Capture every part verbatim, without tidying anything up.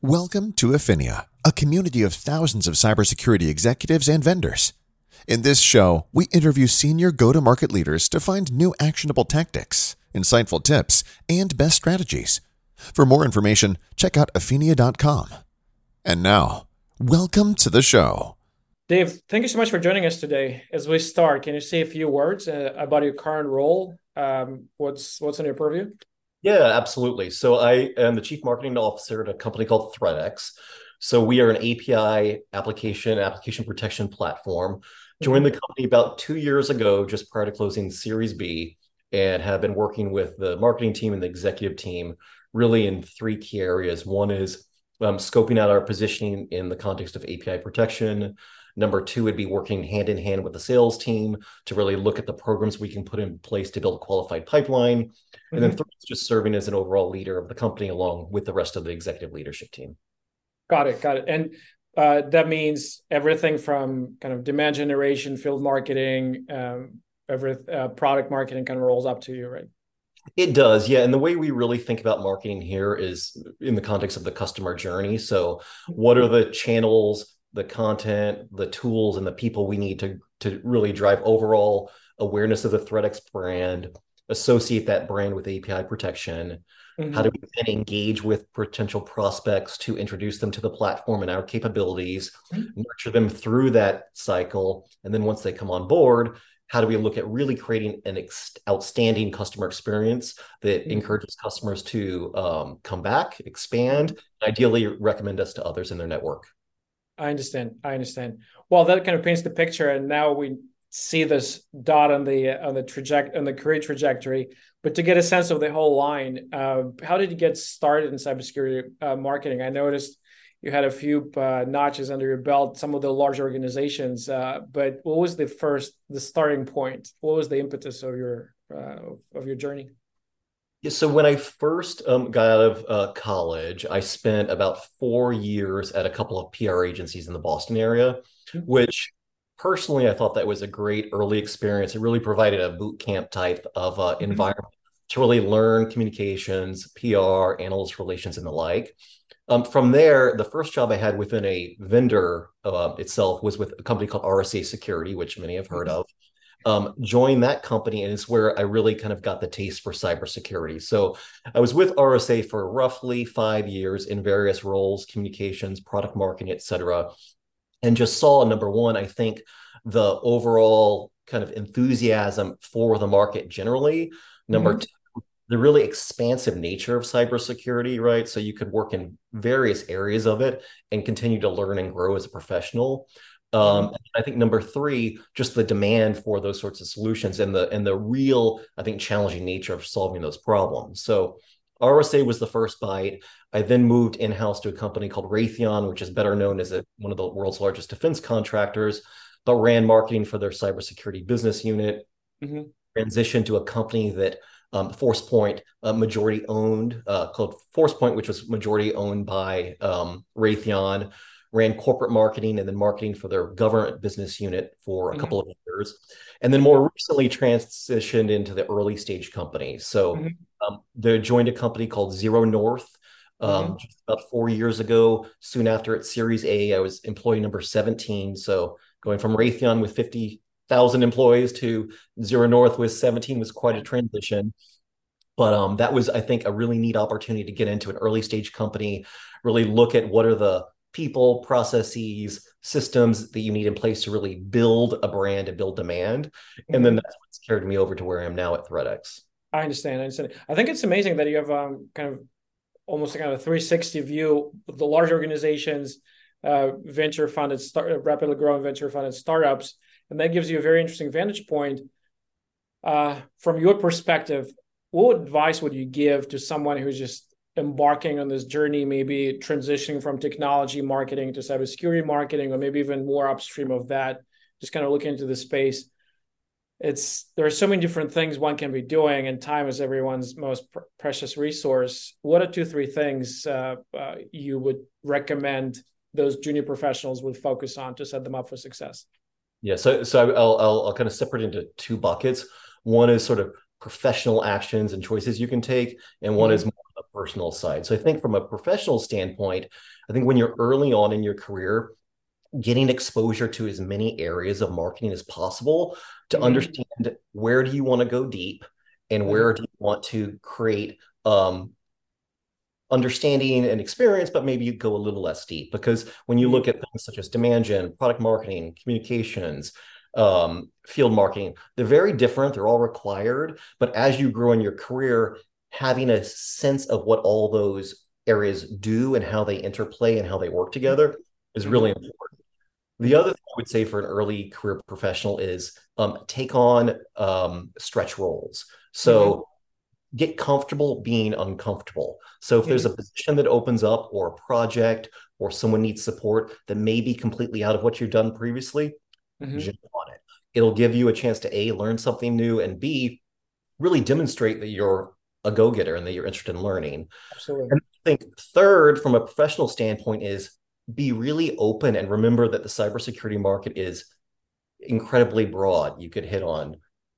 Welcome to Affinia, a community of thousands of cybersecurity executives and vendors. In this show, we interview senior go-to-market leaders to find new actionable tactics, insightful tips, and best strategies. For more information, check out affinia dot com. And now, welcome to the show. Dave, thank you so much for joining us today. As we start, can you say a few words uh, about your current role? Um, what's what's in your purview? Yeah, absolutely. So I am the chief marketing officer at a company called ThreatX. So we are an A P I application, application protection platform. Joined the company about two years ago, just prior to closing Series B, and have been working with the marketing team and the executive team really in three key areas. One is um, scoping out our positioning in the context of A P I protection. Number two would be working hand in hand with the sales team to really look at the programs we can put in place to build a qualified pipeline. Mm-hmm. And then three is just serving as an overall leader of the company along with the rest of the executive leadership team. Got it. Got it. And uh, that means everything from kind of demand generation, field marketing, um, every uh, product marketing kind of rolls up to you, right? It does, yeah. And the way we really think about marketing here is in the context of the customer journey. So what are the channels, the content, the tools, and the people we need to, to really drive overall awareness of the ThreatX brand, associate that brand with A P I protection? Mm-hmm. How do we then engage with potential prospects to introduce them to the platform and our capabilities, mm-hmm. nurture them through that cycle? And then once they come on board, how do we look at really creating an ex- outstanding customer experience that mm-hmm. encourages customers to um, come back, expand, and ideally recommend us to others in their network? I understand. I understand. Well, that kind of paints the picture, and now we see this dot on the on the trajectory on the career trajectory. But to get a sense of the whole line, uh, how did you get started in cybersecurity uh, marketing? I noticed you had a few uh, notches under your belt, some of the large organizations. Uh, but what was the first, the starting point? What was the impetus of your uh, of your journey? Yeah, so when I first um, got out of uh, college, I spent about four years at a couple of P R agencies in the Boston area, mm-hmm. which personally, I thought that was a great early experience. It really provided a boot camp type of uh, mm-hmm. environment to really learn communications, P R, analyst relations, and the like. Um, from there, the first job I had within a vendor uh, itself was with a company called R S A Security, which many have heard mm-hmm. of. Um, joined that company, and it's where I really kind of got the taste for cybersecurity. So I was with R S A for roughly five years in various roles, communications, product marketing, et cetera, and just saw, number one, I think the overall kind of enthusiasm for the market generally. Number mm-hmm. two, the really expansive nature of cybersecurity, right? So you could work in various areas of it and continue to learn and grow as a professional. Um, mm-hmm. I think number three, just the demand for those sorts of solutions and the and the real, I think, challenging nature of solving those problems. So R S A was the first bite. I then moved in-house to a company called Raytheon, which is better known as a, one of the world's largest defense contractors, but ran marketing for their cybersecurity business unit. Mm-hmm. Transitioned to a company that um, ForcePoint uh, majority owned, uh, called ForcePoint, which was majority owned by um, Raytheon. Ran corporate marketing and then marketing for their government business unit for a mm-hmm. couple of years. And then more recently transitioned into the early stage company. So mm-hmm. um, they joined a company called Zero North um, mm-hmm. just about four years ago. Soon after at Series A, I was employee number seventeen. So going from Raytheon with fifty thousand employees to Zero North with seventeen was quite a transition. But um, that was, I think, a really neat opportunity to get into an early stage company, really look at what are the people, processes, systems that you need in place to really build a brand and build demand. Mm-hmm. And then that's what's carried me over to where I am now at ThreatX. I understand. I understand. I think it's amazing that you have um, kind of almost kind of a three sixty view of the large organizations, uh, venture funded, start, rapidly growing venture funded startups. And that gives you a very interesting vantage point. Uh, from your perspective, what advice would you give to someone who's just embarking on this journey, maybe transitioning from technology marketing to cybersecurity marketing, or maybe even more upstream of that, just kind of looking into the space? It's there are so many different things one can be doing, and time is everyone's most pr- precious resource. What are two, three things uh, uh, you would recommend those junior professionals would focus on to set them up for success? Yeah, so so I'll I'll, I'll kind of separate into two buckets. One is sort of professional actions and choices you can take, and one mm-hmm. is more personal side. So I think from a professional standpoint, I think when you're early on in your career, getting exposure to as many areas of marketing as possible to mm-hmm. understand where do you want to go deep and where mm-hmm. do you want to create um, understanding and experience, but maybe you go a little less deep. Because when you look at things such as demand gen, product marketing, communications, um, field marketing, they're very different. They're all required. But as you grow in your career, having a sense of what all those areas do and how they interplay and how they work together is really mm-hmm. important. The other thing I would say for an early career professional is um, take on um, stretch roles. So mm-hmm. get comfortable being uncomfortable. So if mm-hmm. there's a position that opens up or a project or someone needs support that may be completely out of what you've done previously, mm-hmm. jump on it. It'll give you a chance to A, learn something new, and B, really demonstrate that you're a go-getter and that you're interested in learning. Absolutely. And I think third, from a professional standpoint, is be really open and remember that the cybersecurity market is incredibly broad. You could hit on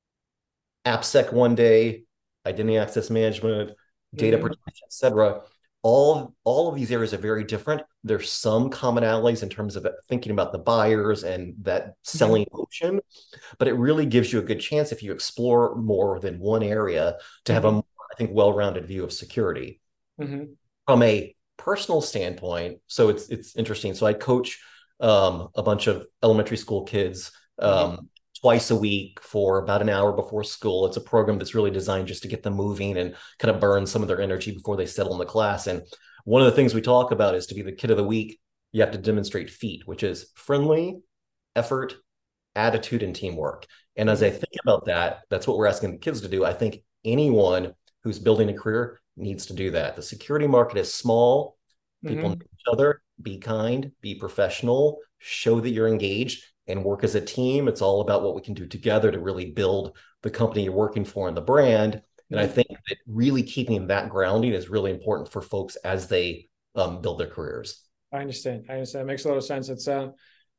AppSec one day, identity access management, data mm-hmm. protection, et cetera. All, all of these areas are very different. There's some commonalities in terms of thinking about the buyers and that selling mm-hmm. motion, but it really gives you a good chance if you explore more than one area to mm-hmm. have a, I think, well-rounded view of security. Mm-hmm. From a personal standpoint, so it's it's interesting. So I coach um, a bunch of elementary school kids um, mm-hmm. twice a week for about an hour before school. It's a program that's really designed just to get them moving and kind of burn some of their energy before they settle in the class. And one of the things we talk about is to be the kid of the week, you have to demonstrate FEAT, which is friendly, effort, attitude, and teamwork. And as I think about that, that's what we're asking the kids to do. I think anyone who's building a career needs to do that. The security market is small. People mm-hmm. know each other. Be kind, be professional, show that you're engaged, and work as a team. It's all about what we can do together to really build the company you're working for and the brand. And I think that really keeping that grounding is really important for folks as they um, build their careers. I understand. I understand. It makes a lot of sense. It's uh,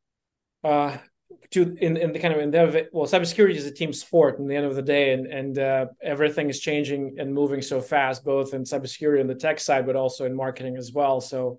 uh, to in, in the kind of in the well, cybersecurity is a team sport in the end of the day, and and uh, everything is changing and moving so fast, both in cybersecurity and the tech side, but also in marketing as well. So,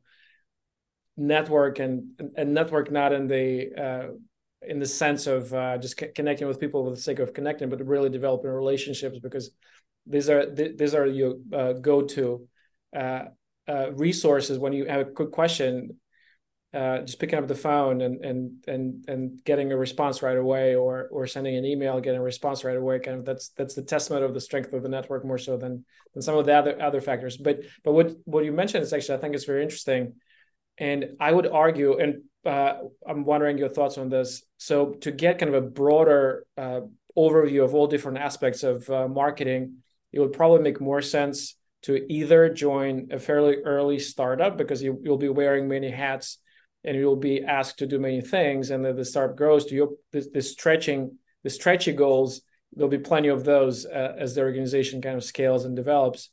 network and and network not in the uh, in the sense of uh, just c- connecting with people for the sake of connecting, but really developing relationships, because these are th- these are your uh, go-to uh, uh, resources when you have a quick question. Uh, just picking up the phone and and and and getting a response right away, or or sending an email, getting a response right away. Kind of that's that's the testament of the strength of the network, more so than than some of the other other factors. But but what what you mentioned is actually, I think, it's very interesting, and I would argue, and uh, I'm wondering your thoughts on this. So to get kind of a broader uh, overview of all different aspects of uh, marketing, it would probably make more sense to either join a fairly early startup, because you, you'll be wearing many hats and you'll be asked to do many things, and then the startup grows to your the, the stretching, the stretchy goals. There'll be plenty of those uh, as the organization kind of scales and develops.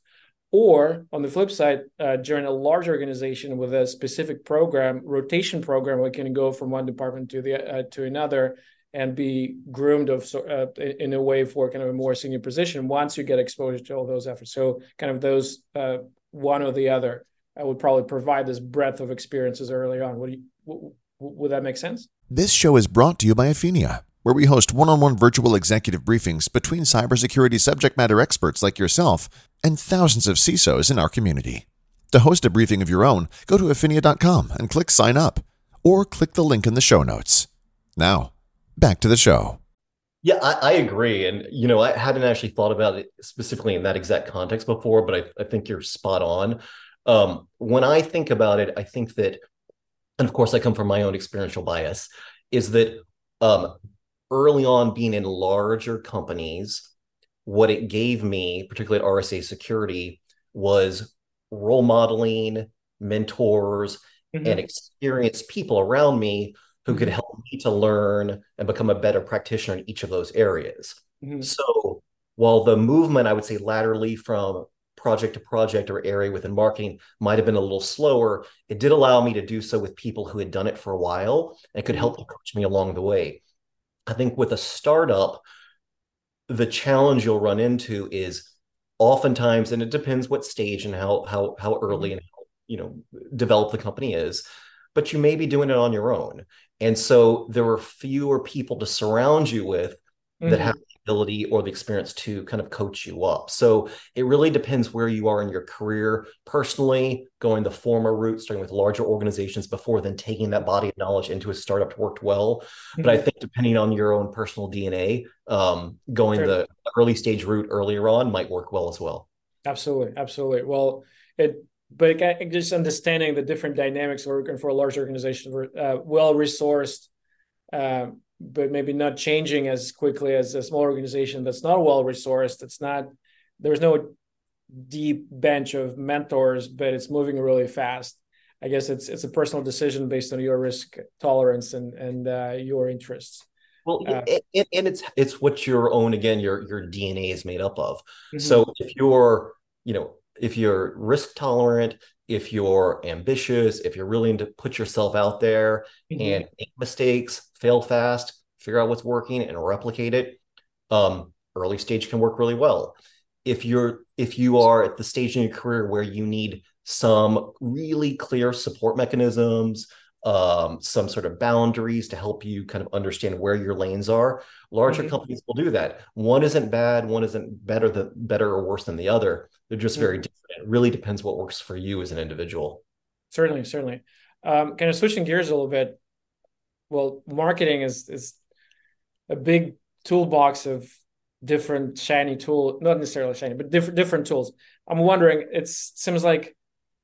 Or on the flip side, uh, join a large organization with a specific program, rotation program, where you can go from one department to the uh, to another and be groomed of uh, in a way for kind of a more senior position once you get exposure to all those efforts. So kind of those uh, one or the other. I would probably provide this breadth of experiences early on. Would you, w- w- would that make sense? This show is brought to you by Athenia, where we host one-on-one virtual executive briefings between cybersecurity subject matter experts like yourself and thousands of C I S Os in our community. To host a briefing of your own, go to athenia dot com and click sign up, or click the link in the show notes. Now, back to the show. Yeah, I, I agree. And, you know, I hadn't actually thought about it specifically in that exact context before, but I, I think you're spot on. Um, when I think about it, I think that, and of course I come from my own experiential bias, is that um, early on being in larger companies, what it gave me, particularly at R S A Security, was role modeling, mentors, mm-hmm. and experienced people around me who mm-hmm. could help me to learn and become a better practitioner in each of those areas. Mm-hmm. So while the movement, I would say laterally from project to project or area within marketing might have been a little slower, it did allow me to do so with people who had done it for a while and could help coach me along the way. I think with a startup, the challenge you'll run into is oftentimes, and it depends what stage and how how how early Mm-hmm. and how, you know, developed the company is, but you may be doing it on your own. And so there are fewer people to surround you with that have Mm-hmm. the ability or the experience to kind of coach you up. So it really depends where you are in your career. Personally, going the former route, starting with larger organizations before then taking that body of knowledge into a startup worked well. But I Mm-hmm. think depending on your own personal D N A, um, going Certainly. the early stage route earlier on might work well as well. Absolutely, absolutely. Well, it but it, just understanding the different dynamics working for a large organization, uh, well resourced, uh, but maybe not changing as quickly as a small organization that's not well resourced. It's not there's no deep bench of mentors, but it's moving really fast. I guess it's it's a personal decision based on your risk tolerance and and uh, your interests. Well, Uh, and, and it's it's what your own, again, your your D N A is made up of. So mm-hmm. if you're, you know, if you're risk tolerant, if you're ambitious, if you're willing to put yourself out there Mm-hmm. and make mistakes, fail fast, figure out what's working and replicate it, um, early stage can work really well. If you're if you are at the stage in your career where you need some really clear support mechanisms, um, some sort of boundaries to help you kind of understand where your lanes are, larger Mm-hmm. companies will do that. One isn't bad, one isn't better than better or worse than the other. They're just very Mm-hmm. different. It really depends what works for you as an individual. Certainly, certainly. Um, kind of switching gears a little bit. Well, marketing is is a big toolbox of different shiny tool, not necessarily shiny, but different different tools. I'm wondering, it seems like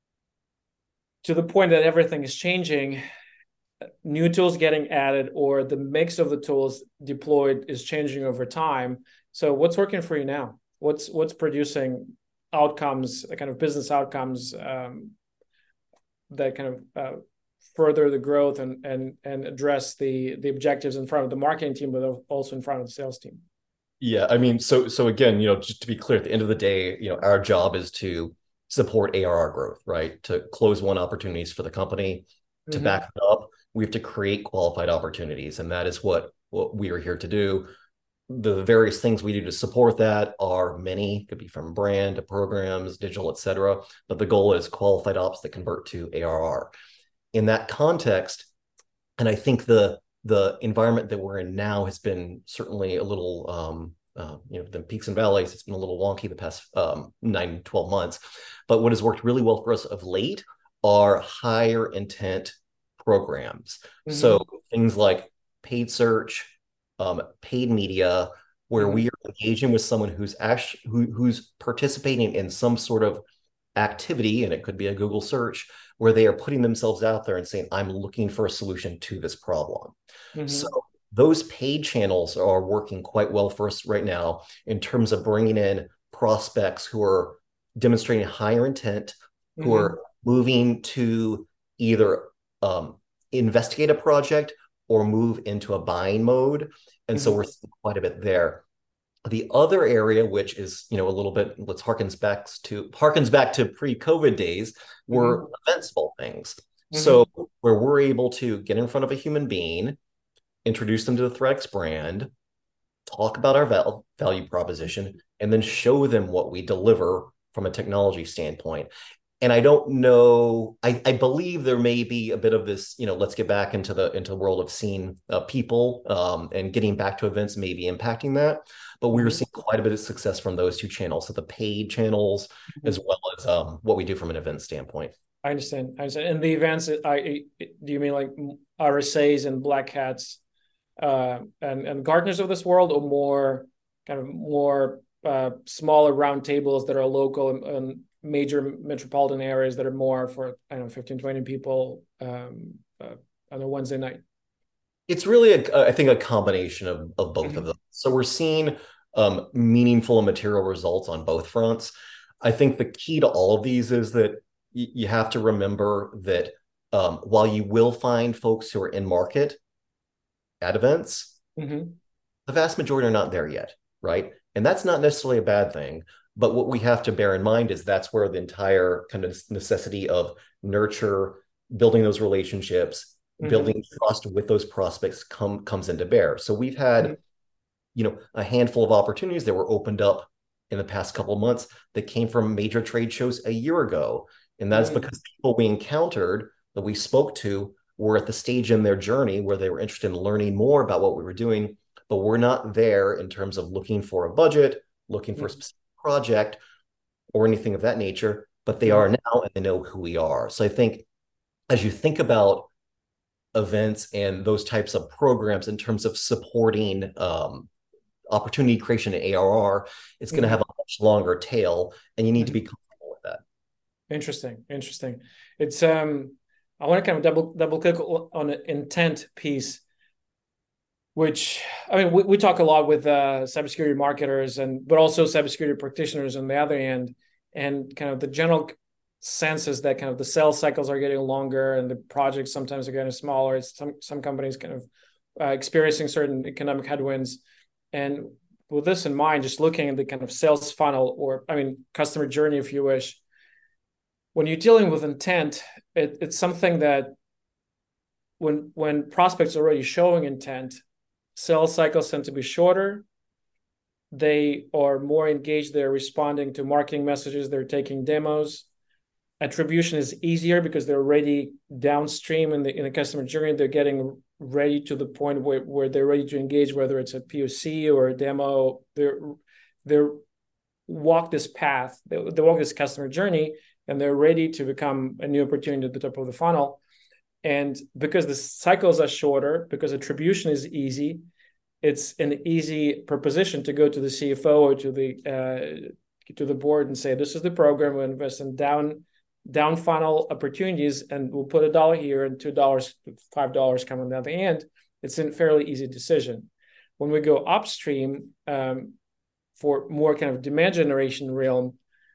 to the point that everything is changing, new tools getting added or the mix of the tools deployed is changing over time. So what's working for you now? What's what's producing outcomes, kind of business outcomes um, that kind of uh, further the growth and and and address the the objectives in front of the marketing team, but also in front of the sales team? Yeah, I mean, so so again, you know, just to be clear, at the end of the day, you know, our job is to support A R R growth, right? To close won opportunities for the company. To Mm-hmm. back it up, we have to create qualified opportunities, and that is what what we are here to do. The various things we do to support that are many, could be from brand to programs, digital, et cetera. But the goal is qualified ops that convert to A R R. In that context, and I think the the environment that we're in now has been certainly a little um, uh, you know, the peaks and valleys. It's been a little wonky the past um, nine, twelve months. But what has worked really well for us of late are higher intent programs. Mm-hmm. So things like paid search, um, paid media, where Mm-hmm. we are engaging with someone who's actually who, who's participating in some sort of activity, and it could be a Google search, where they are putting themselves out there and saying, I'm looking for a solution to this problem. So Mm-hmm. those paid channels are working quite well for us right now in terms of bringing in prospects who are demonstrating higher intent, who Mm-hmm. are moving to either um, investigate a project or move into a buying mode. And so Mm-hmm. we're seeing quite a bit there. The other area, which is, you know, a little bit, let's harkens back to harkens back to pre-COVID days, were Mm-hmm. events of all things. Mm-hmm. So where we're able to get in front of a human being, introduce them to the ThreatX brand, talk about our val- value proposition, and then show them what we deliver from a technology standpoint. And I don't know, I, I believe there may be a bit of this, you know, let's get back into the into the world of seeing uh, people um, and getting back to events maybe impacting that. But we were Mm-hmm. seeing quite a bit of success from those two channels. So the paid channels, Mm-hmm. as well as um, what we do from an event standpoint. I understand. I understand. And the events, I do you mean like R S As and Black Hats uh, and and Gartners of this world, or more kind of more uh, smaller round tables that are local and, and major metropolitan areas that are more for, I don't know, fifteen, twenty people um, uh, on a Wednesday night? It's really, a, I think, a combination of, of both of Mm-hmm. them. So we're seeing um, meaningful and material results on both fronts. I think the key to all of these is that y- you have to remember that um, while you will find folks who are in market at events, Mm-hmm. the vast majority are not there yet, right? And that's not necessarily a bad thing. But what we have to bear in mind is that's where the entire kind of necessity of nurture, building those relationships, Mm-hmm. building trust with those prospects come comes into bear. So we've Mm-hmm. had, you know, a handful of opportunities that were opened up in the past couple of months that came from major trade shows a year ago. And that's Mm. because people we encountered that we spoke to were at the stage in their journey where they were interested in learning more about what we were doing, but we're not there in terms of looking for a budget, looking for a specific project, or anything of that nature, but they are now and they know who we are. So I think as you think about events and those types of programs in terms of supporting um, opportunity creation and A R R, it's going to Mm-hmm. have a much longer tail, and you need to be Mm-hmm. comfortable with that. Interesting, interesting. It's um, I want to kind of double double click on the intent piece, which I mean, we, we talk a lot with uh, cybersecurity marketers and but also cybersecurity practitioners on the other end, and kind of the general sense is that kind of the sales cycles are getting longer and the projects sometimes are getting smaller. It's some some companies kind of uh, experiencing certain economic headwinds, and with this in mind, just looking at the kind of sales funnel, or I mean, customer journey, if you wish. When you're dealing with intent, it, it's something that when when prospects are already showing intent, sales cycles tend to be shorter. They are more engaged. They're responding to marketing messages. They're taking demos. Attribution is easier because they're already downstream in the in the customer journey. They're getting ready to the point where, where they're ready to engage, whether it's a P O C or a demo. They're they're walk this path. They, they walk this customer journey, and they're ready to become a new opportunity at the top of the funnel. And because the cycles are shorter, because attribution is easy, it's an easy proposition to go to the C F O or to the uh, to the board and say, this is the program, we invest in down down funnel opportunities, and we'll put a dollar here and two dollars, five dollars coming down the end. It's a fairly easy decision. When we go upstream um, for more kind of demand generation realm,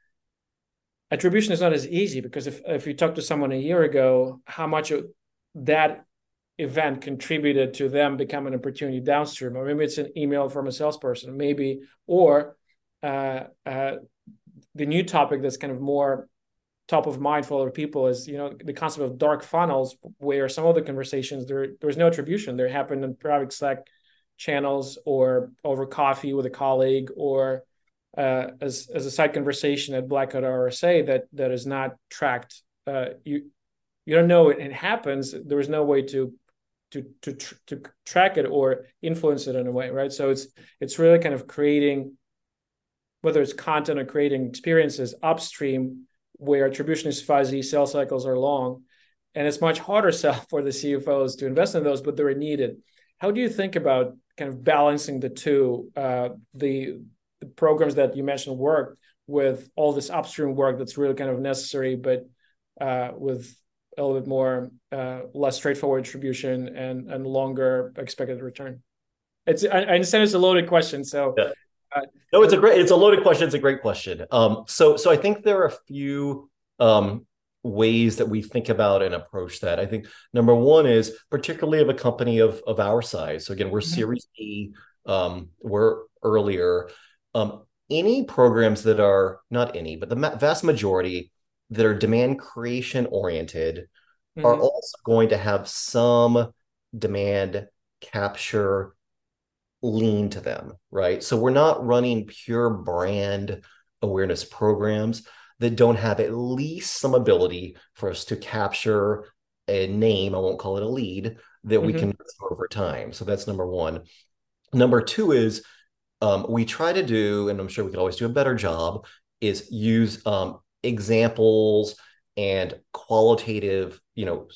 attribution is not as easy, because if, if you talk to someone a year ago, how much that event contributed to them becoming an opportunity downstream, or maybe it's an email from a salesperson, maybe, or uh, uh, the new topic that's kind of more top of mind for other people is, you know, the concept of dark funnels, where some of the conversations, there there's no attribution. They happen in private Slack channels or over coffee with a colleague, or uh, as as a side conversation at Black Hat R S A that that is not tracked. Uh, you you don't know it, it happens. There is no way to to to tr- to track it or influence it in a way, right? So it's it's really kind of creating, whether it's content or creating experiences upstream, where attribution is fuzzy, sales cycles are long, and it's much harder sell for the C F Os to invest in those, but they're needed. How do you think about kind of balancing the two, uh, the, the programs that you mentioned work with all this upstream work that's really kind of necessary, but uh, with a little bit more uh, less straightforward attribution and and longer expected return? It's I, I understand it's a loaded question, so. Yeah. Uh, no, it's a great, it's a loaded question. It's a great question. Um, so, so I think there are a few um, ways that we think about and approach that. I think number one is, particularly of a company of of our size. So again, we're mm-hmm. Series E, um, we're earlier. Um, any programs that are not any, but the vast majority that are demand creation oriented mm-hmm. are also going to have some demand capture lean to them, right? So we're not running pure brand awareness programs that don't have at least some ability for us to capture a name, I won't call it a lead, that mm-hmm. we can over time. So that's number one. Number two is um, we try to do, and I'm sure we could always do a better job, is use um, examples and qualitative, you know,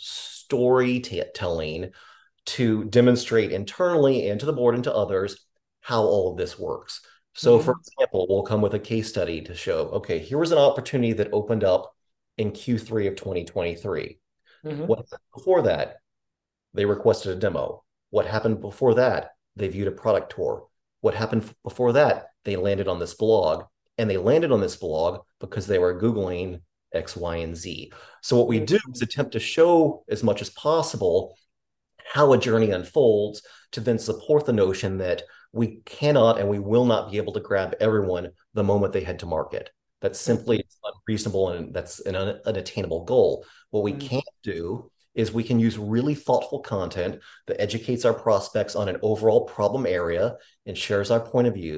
storytelling to demonstrate internally and to the board and to others how all of this works. So mm-hmm. for example, we'll come with a case study to show, okay, here was an opportunity that opened up in Q three of twenty twenty-three. Mm-hmm. What happened before that? They requested a demo. What happened before that? They viewed a product tour. What happened before that? They landed on this blog. And they landed on this blog because they were Googling X, Y, and Z. So what we do is attempt to show as much as possible how a journey unfolds, to then support the notion that we cannot and we will not be able to grab everyone the moment they head to market. That's simply unreasonable, and that's an un- unattainable goal. What we can do is we can use really thoughtful content that educates our prospects on an overall problem area and shares our point of view,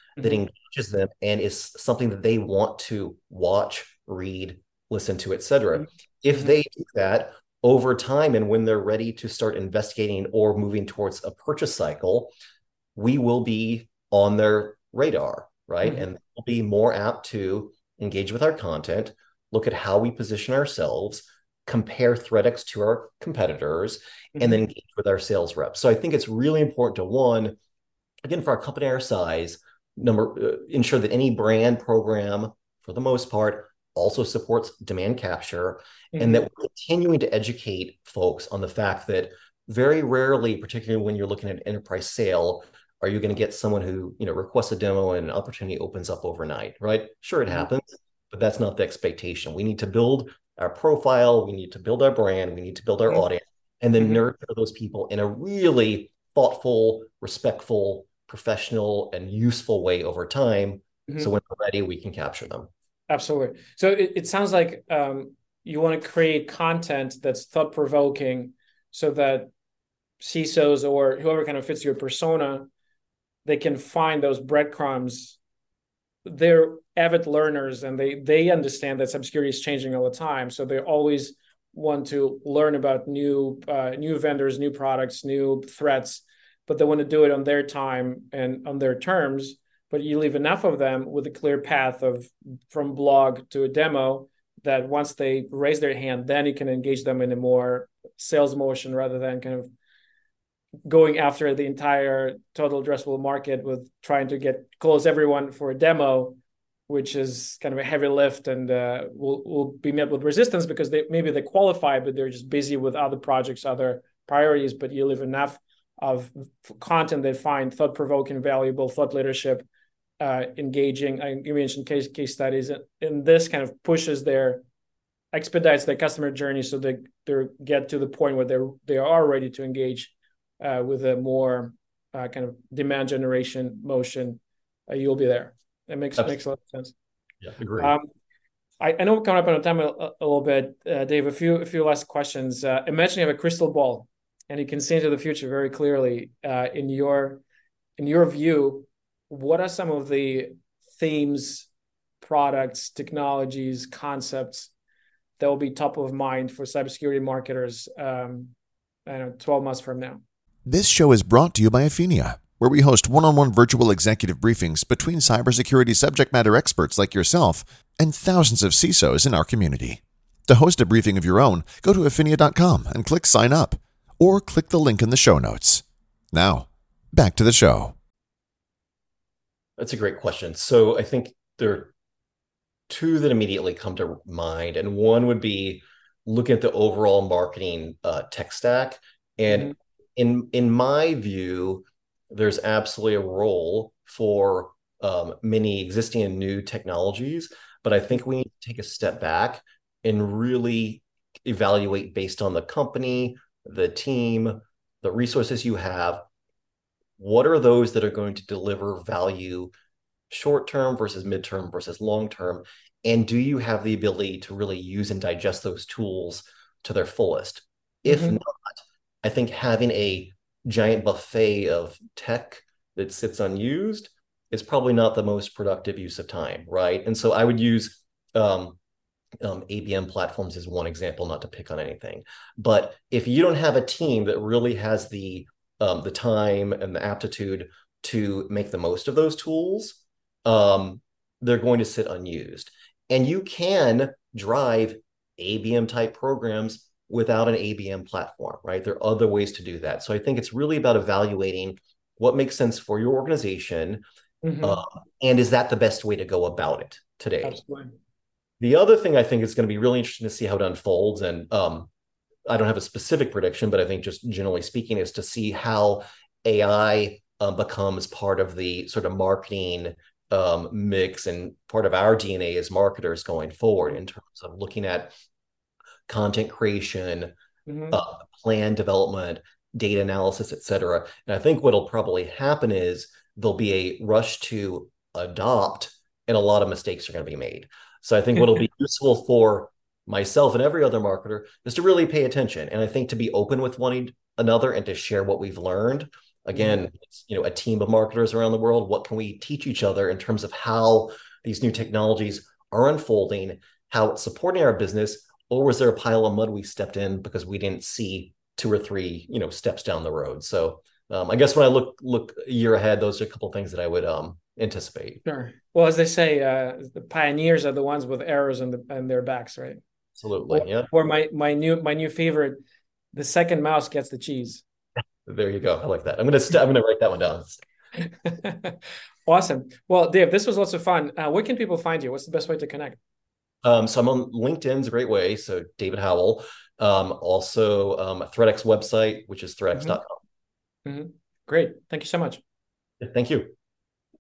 that Mm-hmm. engages them and is something that they want to watch, read, listen to, et cetera. If Mm-hmm. they do that over time and when they're ready to start investigating or moving towards a purchase cycle, we will be on their radar, right? Mm-hmm. And we'll be more apt to engage with our content, look at how we position ourselves, compare ThreatX to our competitors, and then Mm-hmm. engage with our sales reps. So I think it's really important to, one, again, for a company our size, number uh, ensure that any brand program, for the most part, also supports demand capture, and that Mm-hmm. we're continuing to educate folks on the fact that very rarely, particularly when you're looking at an enterprise sale, are you going to get someone who, you know, requests a demo and an opportunity opens up overnight, right? Sure, it Mm-hmm. happens, but that's not the expectation. We need to build our profile, we need to build our brand, we need to build our audience, and then Mm-hmm. nurture those people in a really thoughtful, respectful, professional, and useful way over time. So Mm-hmm. when we're ready, we can capture them. Absolutely. So it, it sounds like um, you want to create content that's thought provoking so that C I S Os or whoever kind of fits your persona, they can find those breadcrumbs. They're avid learners and they they understand that cybersecurity is changing all the time. So they always want to learn about new uh, new vendors, new products, new threats, but they want to do it on their time and on their terms. But you leave enough of them with a clear path of from blog to a demo that once they raise their hand, then you can engage them in a more sales motion rather than kind of going after the entire total addressable market with trying to get close everyone for a demo, which is kind of a heavy lift and uh, will will be met with resistance because they maybe they qualify, but they're just busy with other projects, other priorities. But you leave enough of content they find thought provoking, valuable, thought leadership, uh, engaging. I, you mentioned case case studies, and this kind of pushes their expedites their customer journey so they they get to the point where they they are ready to engage uh, with a more uh, kind of demand generation motion. Uh, you'll be there. That makes Absolutely. makes a lot of sense. Yeah, agree. Um, I, I know we're coming up on time a, a little bit, uh, Dave. A few a few last questions. Uh, imagine you have a crystal ball, and you can see into the future very clearly. Uh, in your in your view, what are some of the themes, products, technologies, concepts that will be top of mind for cybersecurity marketers? Um, I don't know, twelve months from now. This show is brought to you by Athenia, where we host one-on-one virtual executive briefings between cybersecurity subject matter experts like yourself and thousands of C I S Os in our community. To host a briefing of your own, go to athenia dot com and click sign up, or click the link in the show notes. Now, back to the show. That's a great question. So I think there are two that immediately come to mind, and one would be looking at the overall marketing uh, tech stack. And mm-hmm. in in my view, there's absolutely a role for um, many existing and new technologies, but I think we need to take a step back and really evaluate based on the company, the team, the resources you have. What are those that are going to deliver value short-term versus mid-term versus long-term? And do you have the ability to really use and digest those tools to their fullest? If mm-hmm. not, I think having a giant buffet of tech that sits unused is probably not the most productive use of time, right? And so I would use um, um, A B M platforms as one example, not to pick on anything. But if you don't have a team that really has the um, the time and the aptitude to make the most of those tools, um, they're going to sit unused. And you can drive A B M type programs without an A B M platform, right? There are other ways to do that. So I think it's really about evaluating what makes sense for your organization. Mm-hmm. uh, and is that the best way to go about it today? Absolutely. The other thing I think is going to be really interesting to see how it unfolds, and um, I don't have a specific prediction, but I think just generally speaking, is to see how A I uh, becomes part of the sort of marketing um, mix and part of our D N A as marketers going forward in terms of looking at content creation, mm-hmm. uh, plan development, data analysis, et cetera. And I think what'll probably happen is there'll be a rush to adopt, and a lot of mistakes are going to be made. So I think what'll be useful for myself and every other marketer is to really pay attention. And I think to be open with one another and to share what we've learned Again, mm-hmm. it's, you know, a team of marketers around the world. What can we teach each other in terms of how these new technologies are unfolding, how it's supporting our business, or was there a pile of mud we stepped in because we didn't see two or three, you know, steps down the road? So um, I guess when I look look a year ahead, those are a couple of things that I would um, anticipate. Sure. Well, as they say, uh, the pioneers are the ones with arrows on the on their backs, right? Absolutely. Or, yeah. Or my my new my new favorite, the second mouse gets the cheese. There you go. I like that. I'm gonna st- I'm gonna write that one down. Awesome. Well, Dave, this was lots of fun. Uh, where can people find you? What's the best way to connect? Um, so I'm on LinkedIn's a great way. So David Howell. Um, also um, ThreadX website, which is threadx dot com. Mm-hmm. Mm-hmm. Great. Thank you so much. Thank you.